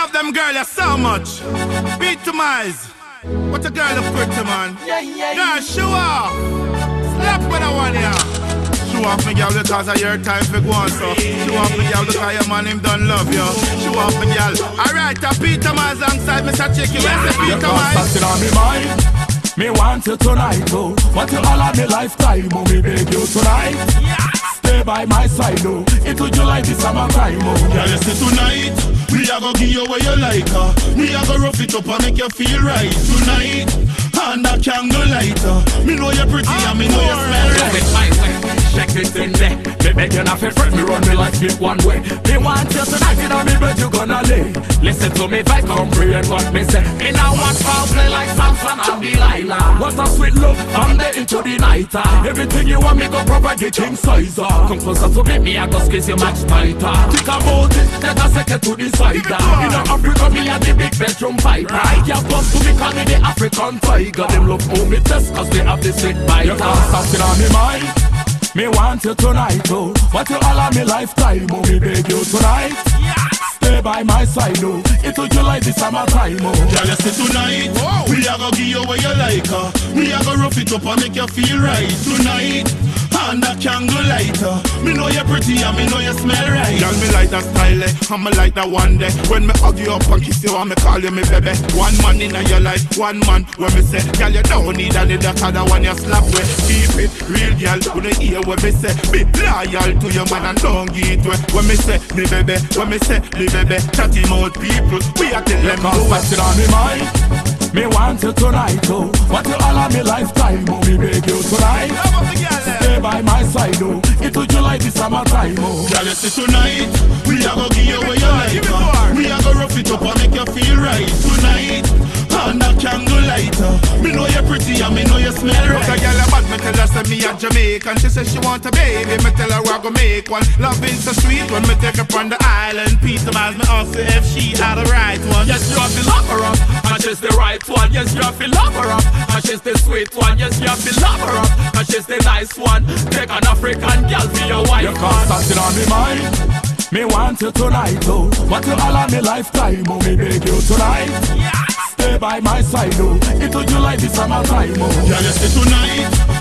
love them girl so much. Beat to mice. What a girl of pretty man. Girl, show off. Slap with a one here. Show off me girl because of your time for go on so. Show off me girl because your man him done love you. Show off me girl. Alright, Peter Mize alongside Mr. Chicky. Where's the Peter Mize? On me mind. Me want you tonight, oh. Want you all of me lifetime, oh. Me beg you tonight. Stay by my side, oh. Into July this summertime, oh. Girl, you see tonight, we a go give you what you like, me a go rough it up and make you feel right tonight. And a candle lighter. Me know you're pretty and me know you smell right. Check this in there. Me beg you not to fret, me run me like speak one way. Me want you tonight, you know me but you gonna lay. Listen to me if I comprehend what me say. Me now want to play like Samson and Delilah. What a sweet love from the into the night. Everything you want me go provide the king size. Come closer to me I go squeeze you much tighter. Think about it, take a second to decide. In Africa me a the big bedroom fighter. I can't come to me call me the African tiger. Them love how me test cause they have the sweet bite. You can't stop it on me mind. Me want you tonight, oh. Want you all of me lifetime, oh. Me beg you tonight. Stay by my side, oh. Into July this summertime, oh. Girl, you see tonight, we a go give you what you like, we a go rough it up and make you feel right tonight. And a candle lighter. Me know you're pretty and me know you smell right. Girl, me like that style, and me like that one day. When me hug you up and kiss you and me call you me baby. One man in your life, one man. When me say, girl, you don't need another other one you slap with. Keep it real, girl, when you hear what me say. Be loyal to your man and don't give it away. When me say, me baby, when me say, me baby. Chatty mouth people, we are till them do it. On me mind. Me want you tonight, oh. Want you all of me lifetime, oh. Me beg you tonight. Stay by my side, oh. Into July this summertime, oh. Girl, you see tonight, we a go give you what you like, we a go rough it up and make you feel right tonight. And a candle lighter. Me know you're pretty and me know you smell right. Look a girl a bad, me tell her say me a Jamaican. She says she want a baby, me tell her I go make one. Loving so sweet when me take her from the island. Peter Mize me ask her if she had the right one. Yes, you have to love her up, and she's the right one. Yes, you have to love her up, and she's the sweet one. Yes, you have to love her up, and she's the nice one. Take an African girl for your wife. You can't stop it on me mind. Me want you tonight, oh. Want you all of me lifetime, oh. Me beg you tonight. Stay by my side, oh. Into July this summertime, oh. Girl, you see tonight,